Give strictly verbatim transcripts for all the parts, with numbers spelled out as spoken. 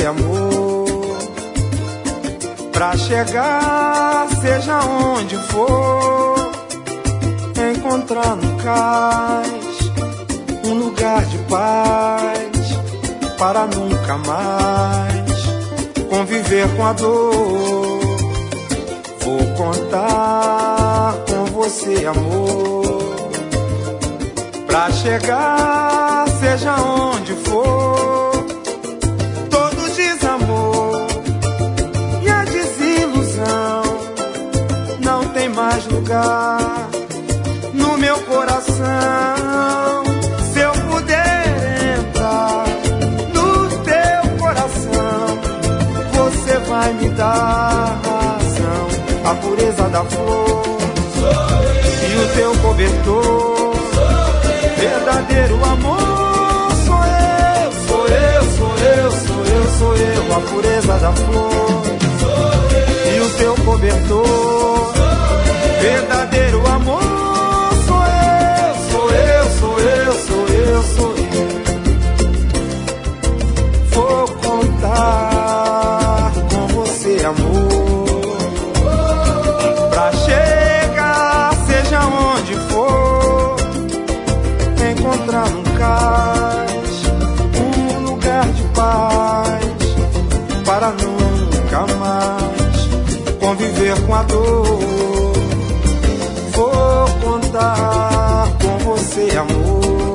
você, amor. Pra chegar, seja onde for, encontrar no cais um lugar de paz, para nunca mais conviver com a dor. Vou contar com você, amor. Pra chegar, seja onde for, todo desamor e a desilusão não tem mais lugar no meu coração. Se eu puder entrar no teu coração, você vai me dar razão. A pureza da flor e o teu cobertor, verdadeiro amor sou eu, sou eu, sou eu, sou eu, sou eu. A pureza da flor e o teu cobertor, verdadeiro amor sou eu, sou eu, sou eu, sou eu, sou eu. Vou contar com você, amor. Pra chegar, seja onde for, encontrar num cais um lugar de paz, para nunca mais conviver com a dor. Vou contar com você, amor.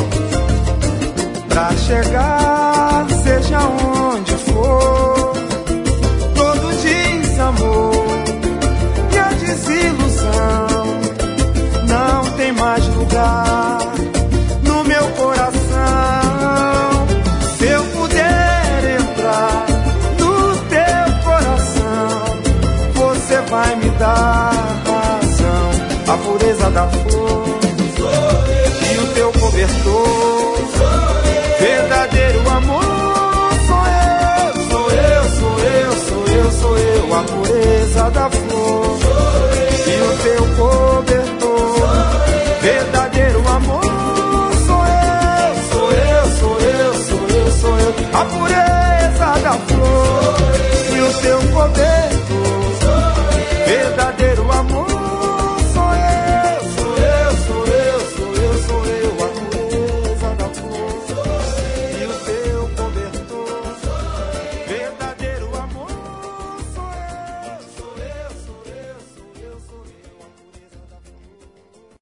Pra chegar, seja onde for, todo desamor e a desilusão não tem mais lugar no meu coração. Se eu puder entrar no teu coração, você vai me dar razão. A pureza da flor e o teu cobertor,